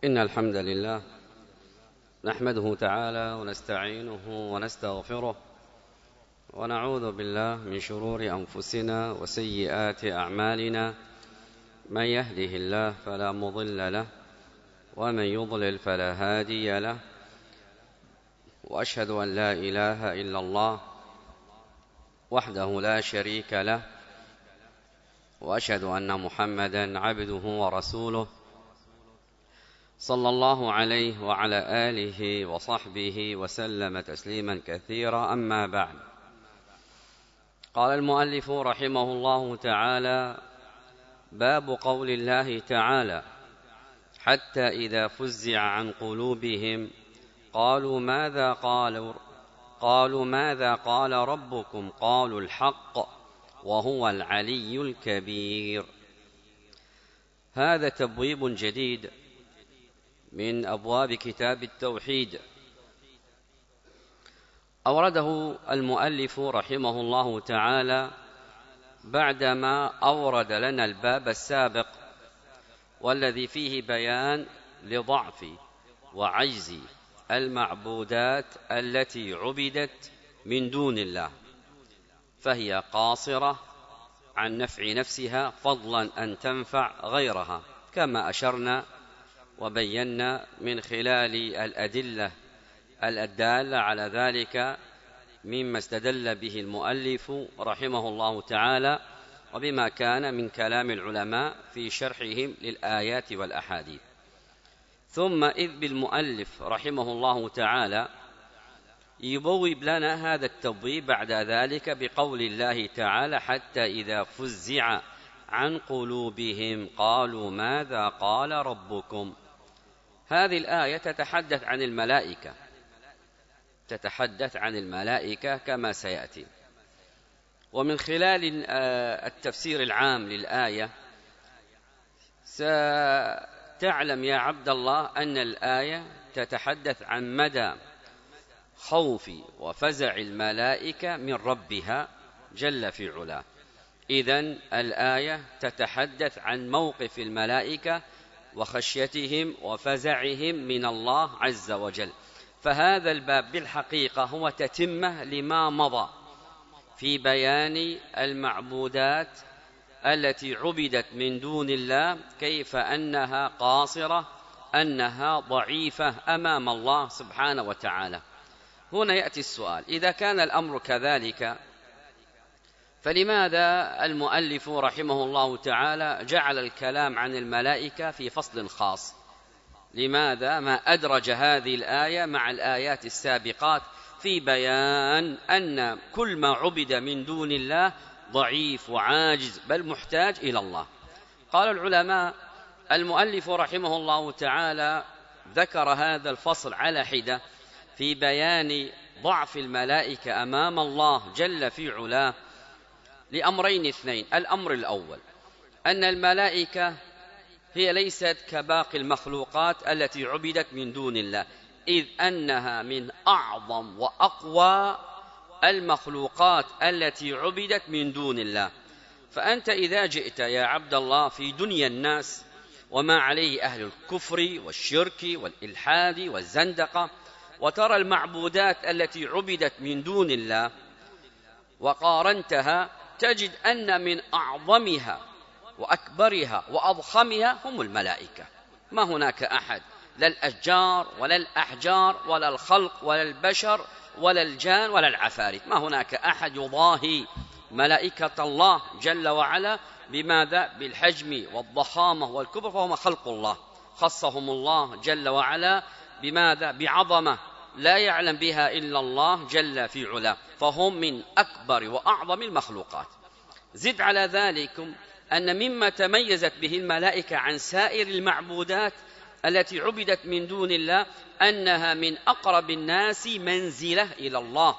إن الحمد لله نحمده تعالى ونستعينه ونستغفره ونعوذ بالله من شرور أنفسنا وسيئات أعمالنا. من يهده الله فلا مضل له ومن يضلل فلا هادي له، وأشهد أن لا إله إلا الله وحده لا شريك له، وأشهد أن محمدًا عبده ورسوله صلى الله عليه وعلى آله وصحبه وسلم تسليما كثيرا. أما بعد، قال المؤلف رحمه الله تعالى: باب قول الله تعالى: حتى إذا فزع عن قلوبهم قالوا ماذا قال ربكم قالوا الحق وهو العلي الكبير. هذا تبويب جديد من أبواب كتاب التوحيد، أورده المؤلف رحمه الله تعالى بعدما أورد لنا الباب السابق والذي فيه بيان لضعف وعجز المعبودات التي عبدت من دون الله، فهي قاصرة عن نفع نفسها فضلا أن تنفع غيرها، كما أشرنا وبينا من خلال الأدلة الدالة على ذلك مما استدل به المؤلف رحمه الله تعالى، وبما كان من كلام العلماء في شرحهم للآيات والأحاديث. ثم إذ بالمؤلف رحمه الله تعالى يبوب لنا هذا التبويب بعد ذلك بقول الله تعالى: حتى إذا فزع عن قلوبهم قالوا ماذا قال ربكم. هذه الآية تتحدث عن الملائكة كما سيأتي. ومن خلال التفسير العام للآية ستعلم يا عبد الله أن الآية تتحدث عن مدى خوف وفزع الملائكة من ربها جل في علاه. إذن الآية تتحدث عن موقف الملائكة وخشيتهم وفزعهم من الله عز وجل. فهذا الباب بالحقيقة هو تتمة لما مضى في بيان المعبودات التي عبدت من دون الله، كيف أنها قاصرة، أنها ضعيفة أمام الله سبحانه وتعالى. هنا يأتي السؤال: إذا كان الأمر كذلك فلماذا المؤلف رحمه الله تعالى جعل الكلام عن الملائكة في فصل خاص؟ لماذا ما أدرج هذه الآية مع الآيات السابقات في بيان أن كل ما عبد من دون الله ضعيف وعاجز بل محتاج إلى الله؟ قال العلماء: المؤلف رحمه الله تعالى ذكر هذا الفصل على حدة في بيان ضعف الملائكة أمام الله جل في علاه لأمرين اثنين. الأمر الأول أن الملائكة هي ليست كباقي المخلوقات التي عبدت من دون الله، إذ أنها من أعظم وأقوى المخلوقات التي عبدت من دون الله. فأنت إذا جئت يا عبد الله في دنيا الناس وما عليه أهل الكفر والشرك والإلحاد والزندقة، وترى المعبودات التي عبدت من دون الله وقارنتها، تجد أن من أعظمها وأكبرها وأضخمها هم الملائكة. ما هناك أحد، لا الأشجار ولا الأحجار ولا الخلق ولا البشر ولا الجان ولا العفاريت، ما هناك أحد يضاهي ملائكة الله جل وعلا. بماذا؟ بالحجم والضخامة والكبر، فهم خلق الله، خصهم الله جل وعلا بماذا؟ بعظمة لا يعلم بها إلا الله جل في علاه، فهم من أكبر وأعظم المخلوقات. زد على ذلك أن مما تميزت به الملائكة عن سائر المعبودات التي عبدت من دون الله أنها من أقرب الناس منزلة إلى الله،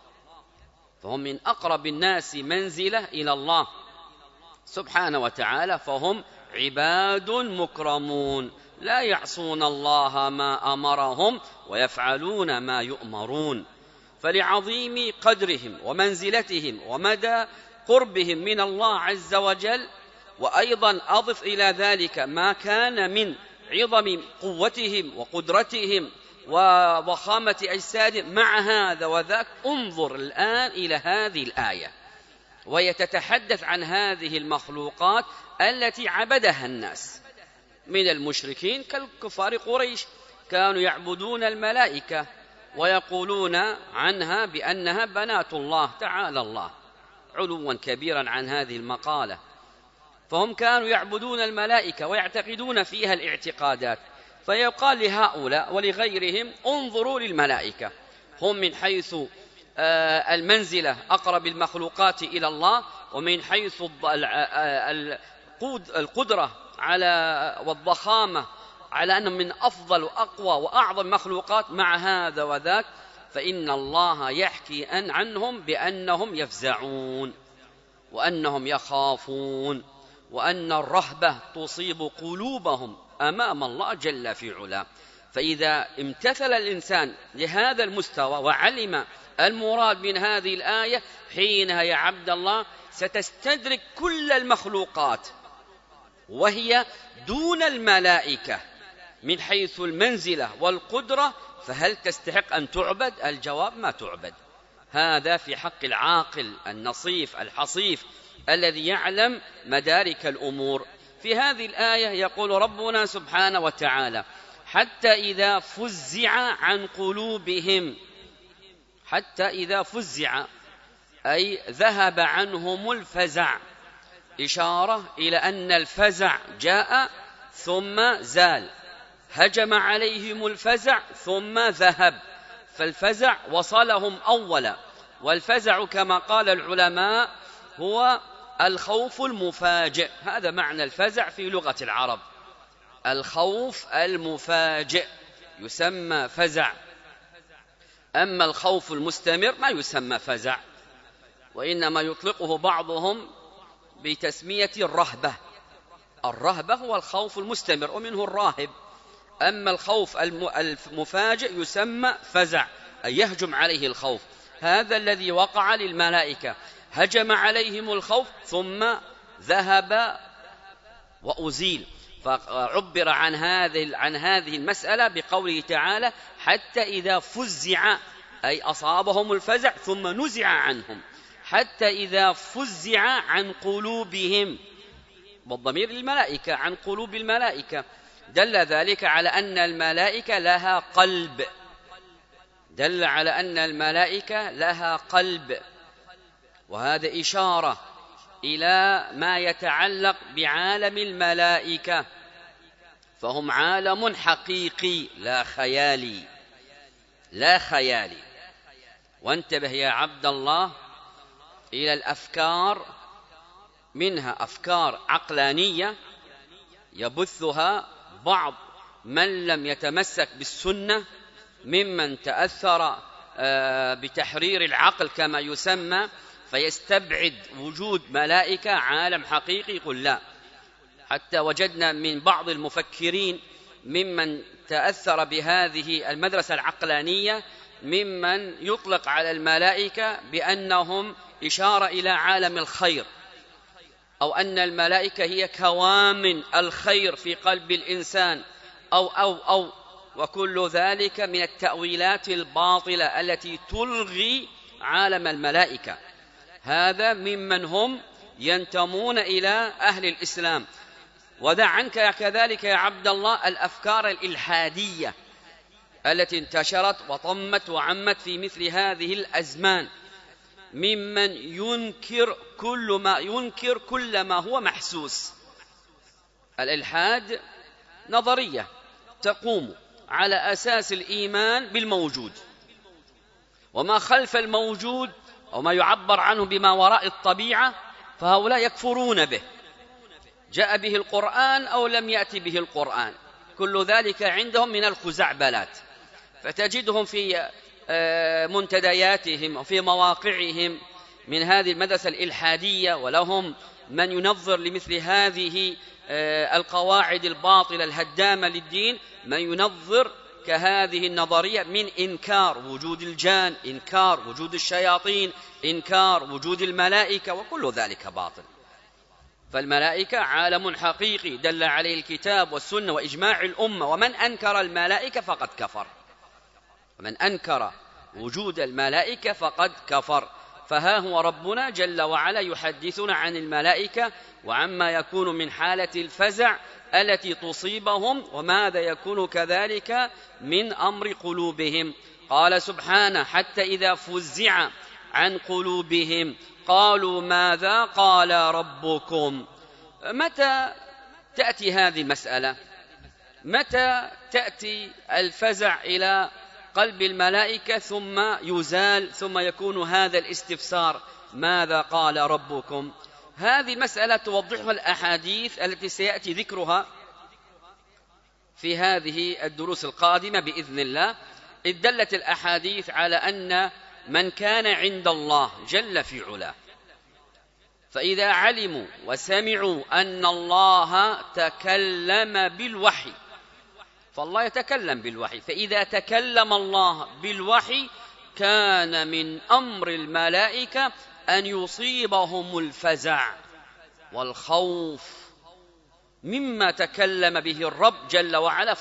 فهم من أقرب الناس منزلة إلى الله سبحانه وتعالى، فهم عباد مكرمون لا يعصون الله ما أمرهم ويفعلون ما يؤمرون. فلعظيم قدرهم ومنزلتهم ومدى قربهم من الله عز وجل، وأيضا أضف إلى ذلك ما كان من عظم قوتهم وقدرتهم وضخامة أجسادهم. مع هذا وذاك انظر الآن إلى هذه الآية، وهي تتحدث عن هذه المخلوقات التي عبدها الناس من المشركين كالكفار قريش، كانوا يعبدون الملائكة ويقولون عنها بأنها بنات الله، تعالى الله علوا كبيرا عن هذه المقالة. فهم كانوا يعبدون الملائكة ويعتقدون فيها الاعتقادات، فيقال لهؤلاء ولغيرهم انظروا للملائكة، هم من حيث المنزلة أقرب المخلوقات إلى الله، ومن حيث القدرة على والضخامة على أنهم من أفضل وأقوى وأعظم مخلوقات. مع هذا وذاك فإن الله يحكي عنهم بأنهم يفزعون وأنهم يخافون، وأن الرهبة تصيب قلوبهم أمام الله جل في علاه. فإذا امتثل الإنسان لهذا المستوى وعلم المراد من هذه الآية، حينها يا عبد الله ستستدرك كل المخلوقات وهي دون الملائكة من حيث المنزلة والقدرة، فهل تستحق أن تعبد؟ الجواب ما تعبد. هذا في حق العاقل النصيف الحصيف الذي يعلم مدارك الأمور. في هذه الآية يقول ربنا سبحانه وتعالى: حتى إذا فزع عن قلوبهم. حتى إذا فزع أي ذهب عنهم الفزع، إشارة إلى أن الفزع جاء ثم زال، هجم عليهم الفزع ثم ذهب، فالفزع وصلهم أولا. والفزع كما قال العلماء هو الخوف المفاجئ، هذا معنى الفزع في لغة العرب، الخوف المفاجئ يسمى فزع. أما الخوف المستمر ما يسمى فزع، وإنما يطلقه بعضهم بتسمية الرهبة. الرهبة هو الخوف المستمر ومنه الراهب. أما الخوف المفاجئ يسمى فزع، أي يهجم عليه الخوف. هذا الذي وقع للملائكة، هجم عليهم الخوف ثم ذهب وأزيل. فعبر عن هذه المسألة بقوله تعالى: حتى إذا فزع، أي أصابهم الفزع ثم نزع عنهم. حتى إذا فزع عن قلوبهم، والضمير للملائكة، عن قلوب الملائكة، دل ذلك على أن الملائكة لها قلب، دل على أن الملائكة لها قلب. وهذا إشارة إلى ما يتعلق بعالم الملائكة، فهم عالم حقيقي لا خيالي، لا خيالي. وانتبه يا عبد الله إلى الأفكار، منها أفكار عقلانية يبثها بعض من لم يتمسك بالسنة، ممن تأثر بتحرير العقل كما يسمى، فيستبعد وجود ملائكة عالم حقيقي. قل لا، حتى وجدنا من بعض المفكرين ممن تأثر بهذه المدرسة العقلانية ممن يطلق على الملائكة بأنهم إشارة إلى عالم الخير، أو أن الملائكة هي كوامن الخير في قلب الإنسان، أو وكل ذلك من التأويلات الباطلة التي تلغي عالم الملائكة. هذا ممن هم ينتمون إلى أهل الإسلام. ودع عنك كذلك يا عبد الله الأفكار الإلحادية التي انتشرت وطمت وعمت في مثل هذه الأزمان، ممن ينكر كل ما هو محسوس. الإلحاد نظرية تقوم على أساس الإيمان بالموجود، وما خلف الموجود أو ما يعبر عنه بما وراء الطبيعة فهؤلاء يكفرون به، جاء به القرآن أو لم يأتي به القرآن، كل ذلك عندهم من الخزعبلات. فتجدهم في منتدياتهم وفي مواقعهم من هذه المدرسة الإلحادية، ولهم من ينظر لمثل هذه القواعد الباطلة الهدامة للدين، من ينظر كهذه النظرية من إنكار وجود الجان، إنكار وجود الشياطين، إنكار وجود الملائكة، وكل ذلك باطل. فالملائكة عالم حقيقي دل عليه الكتاب والسنة وإجماع الأمة، ومن أنكر الملائكة فقد كفر، ومن أنكر وجود الملائكة فقد كفر. فها هو ربنا جل وعلا يحدثنا عن الملائكة وعما يكون من حالة الفزع التي تصيبهم، وماذا يكون كذلك من أمر قلوبهم. قال سبحانه: حتى إذا فزع عن قلوبهم قالوا ماذا قال ربكم. متى تأتي هذه المسألة؟ متى تأتي الفزع إلى قلب الملائكة ثم يزال، ثم يكون هذا الاستفسار ماذا قال ربكم؟ هذه مسألة توضحها الأحاديث التي سيأتي ذكرها في هذه الدروس القادمة بإذن الله. إذ دلت الأحاديث على أن من كان عند الله جل في علاه، فإذا علموا وسمعوا أن الله تكلم بالوحي، فالله يتكلم بالوحي، فإذا تكلم الله بالوحي كان من أمر الملائكة أن يصيبهم الفزع والخوف مما تكلم به الرب جل وعلا،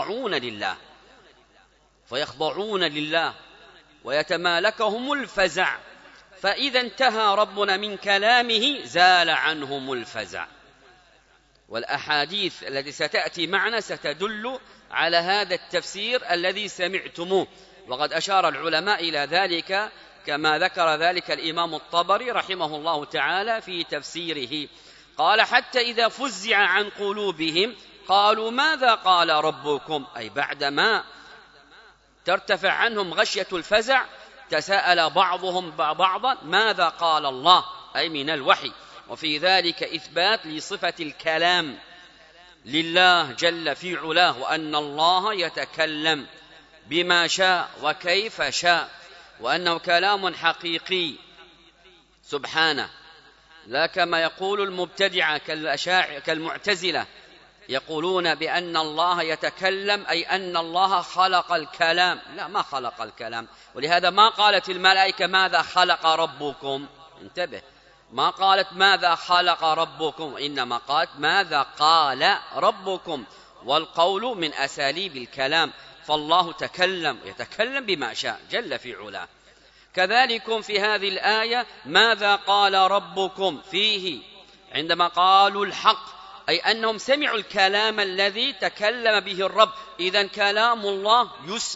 فيخضعون لله ويتمالكهم الفزع. فإذا انتهى ربنا من كلامه زال عنهم الفزع. والأحاديث التي ستأتي معنا ستدل على هذا التفسير الذي سمعتموه، وقد أشار العلماء إلى ذلك كما ذكر ذلك الإمام الطبري رحمه الله تعالى في تفسيره. قال: حتى إذا فزع عن قلوبهم قالوا ماذا قال ربكم، أي بعدما ترتفع عنهم غشية الفزع تساءل بعضهم بعضا ماذا قال الله، أي من الوحي. وفي ذلك إثبات لصفة الكلام لله جل في علاه، وأن الله يتكلم بما شاء وكيف شاء، وأنه كلام حقيقي سبحانه، لا كما يقول المبتدعة كالمعتزلة يقولون بأن الله يتكلم أي أن الله خلق الكلام. لا، ما خلق الكلام. ولهذا ما قالت الملائكة ماذا خلق ربكم، انتبه، ما قالت ماذا خلق ربكم، إنما قالت ماذا قال ربكم، والقول من أساليب الكلام، فالله يتكلم بما شاء جل في علاه. كذلك في هذه الآية ماذا قال ربكم فيه عندما قالوا الحق، أي أنهم سمعوا الكلام الذي تكلم به الرب. إذن كلام الله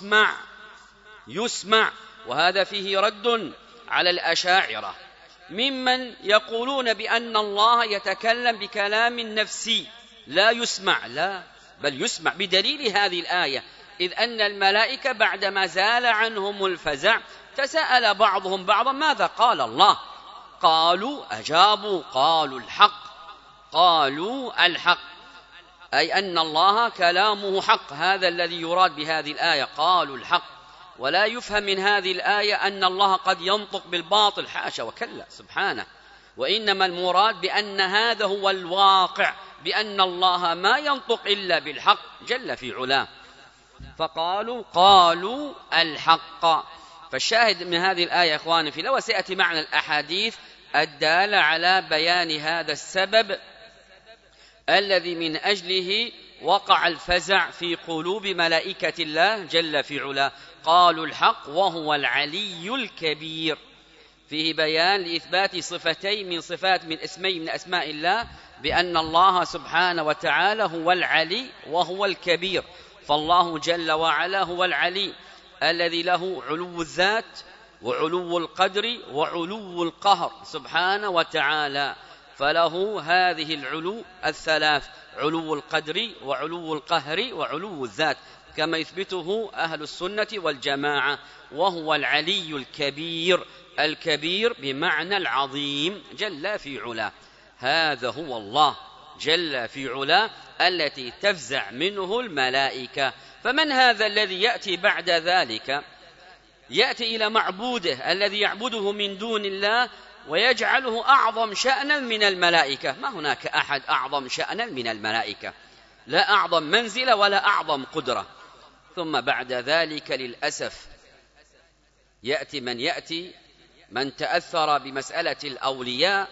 يسمع، وهذا فيه رد على الأشاعرة ممن يقولون بأن الله يتكلم بكلام نفسي لا يسمع، لا بل يسمع بدليل هذه الآية. إذ أن الملائكة بعدما زال عنهم الفزع تساءل بعضهم بعضا ماذا قال الله، أجابوا قالوا الحق، أي أن الله كلامه حق. هذا الذي يراد بهذه الآية، قالوا الحق. ولا يفهم من هذه الآية أن الله قد ينطق بالباطل، حاشا وكلا سبحانه، وإنما المراد بأن هذا هو الواقع، بأن الله ما ينطق إلا بالحق جل في علاه. قالوا الحق. فالشاهد من هذه الآية إخواني في الله، وسيأتي معنا الأحاديث الدالة على بيان هذا السبب الذي من أجله وقع الفزع في قلوب ملائكة الله جل في علاه. قالوا الحق وهو العلي الكبير، فيه بيان لإثبات صفتين من اسمين من أسماء الله، بأن الله سبحانه وتعالى هو العلي وهو الكبير. فالله جل وعلا هو العلي الذي له علو الذات وعلو القدر وعلو القهر سبحانه وتعالى، فله هذه العلو الثلاث: علو القدر وعلو القهر وعلو الذات، كما يثبته أهل السنة والجماعة. وهو العلي الكبير بمعنى العظيم جل في علاه. هذا هو الله جل في علاه التي تفزع منه الملائكة. فمن هذا الذي يأتي بعد ذلك؟ يأتي إلى معبوده الذي يعبده من دون الله ويجعله أعظم شأنا من الملائكة. ما هناك أحد أعظم شأنا من الملائكة، لا أعظم منزلة ولا أعظم قدرة. ثم بعد ذلك للأسف يأتي من تأثر بمسألة الأولياء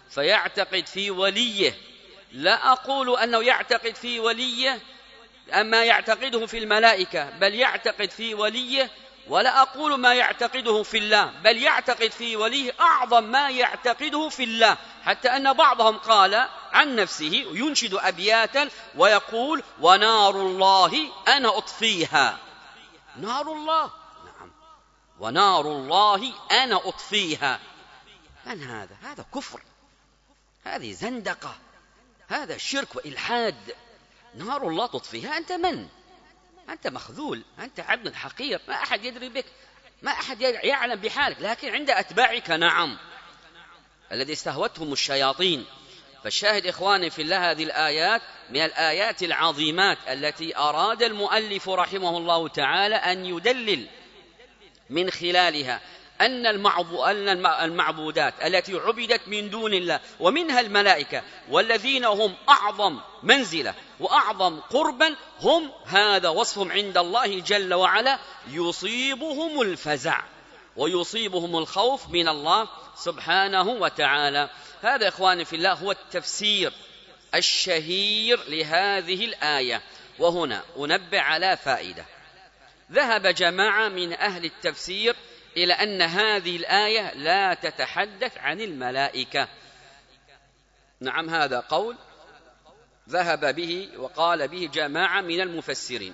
فيعتقد في وليه، لا أقول أنه يعتقد في وليه أما يعتقده في الملائكة، بل يعتقد في وليه، ولا أقول ما يعتقده في الله، بل يعتقد في وليه أعظم ما يعتقده في الله، حتى أن بعضهم قال عن نفسه ينشد أبياتا ويقول: ونار الله أنا أطفيها. نار الله، نعم، ونار الله أنا أطفيها. من هذا؟ هذا كفر، هذه زندقة، هذا شرك وإلحاد. نار الله تطفيها؟ أنت من؟ أنت مخذول، أنت عبد حقير، ما أحد يدري بك، ما أحد يعلم بحالك، لكن عند أتباعك نعم، الذي استهوتهم الشياطين. فالشاهد إخواني في الله، هذه الآيات من الآيات العظيمات التي أراد المؤلف رحمه الله تعالى أن يدلل من خلالها أن المعبودات التي عبدت من دون الله، ومنها الملائكة، والذين هم أعظم منزلة وأعظم قربا، هم هذا وصفهم عند الله جل وعلا: يصيبهم الفزع ويصيبهم الخوف من الله سبحانه وتعالى. هذا إخواني في الله هو التفسير الشهير لهذه الآية. وهنا أنبه على فائدة. ذهب جماعة من أهل التفسير إلى أن هذه الآية لا تتحدث عن الملائكة. نعم، هذا قول ذهب به وقال به جماعة من المفسرين.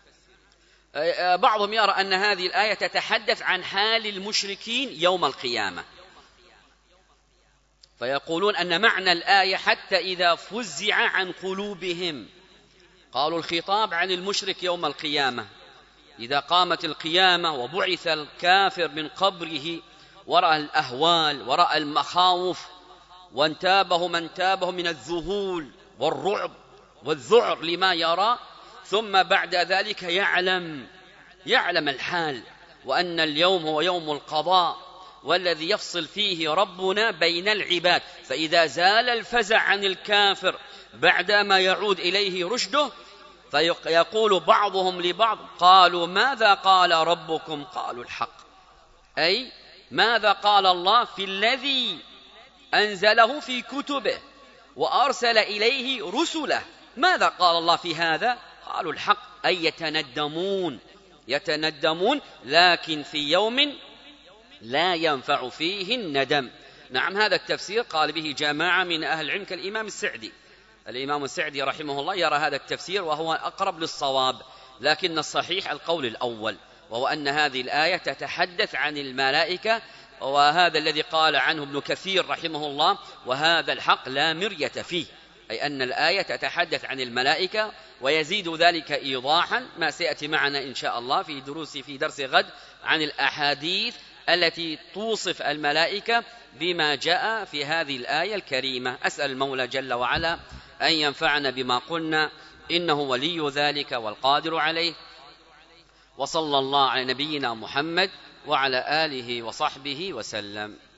بعضهم يرى أن هذه الآية تتحدث عن حال المشركين يوم القيامة، فيقولون أن معنى الآية: حتى إذا فزع عن قلوبهم. قالوا الخطاب عن المشرك يوم القيامة، إذا قامت القيامة وبعث الكافر من قبره ورأى الأهوال ورأى المخاوف، وانتابه من تابه من الذهول والرعب والذعر لما يرى، ثم بعد ذلك يعلم الحال، وأن اليوم هو يوم القضاء والذي يفصل فيه ربنا بين العباد. فإذا زال الفزع عن الكافر بعدما يعود إليه رشده، فيقول بعضهم لبعض: قالوا ماذا قال ربكم؟ قالوا الحق، أي ماذا قال الله في الذي أنزله في كتبه وأرسل إليه رسله؟ ماذا قال الله في هذا؟ قالوا الحق، أي يتندمون لكن في يوم لا ينفع فيه الندم. نعم، هذا التفسير قال به جماعة من أهل العلم كالإمام السعدي. الإمام السعدي رحمه الله يرى هذا التفسير وهو أقرب للصواب، لكن الصحيح القول الأول، وهو أن هذه الآية تتحدث عن الملائكة، وهذا الذي قال عنه ابن كثير رحمه الله: وهذا الحق لا مرية فيه، أي أن الآية تتحدث عن الملائكة. ويزيد ذلك إيضاحا ما سيأتي معنا إن شاء الله في درس غد عن الأحاديث التي توصف الملائكة بما جاء في هذه الآية الكريمة. أسأل المولى جل وعلا أن ينفعنا بما قلنا، إنه ولي ذلك والقادر عليه. وصلى الله على نبينا محمد وعلى آله وصحبه وسلم.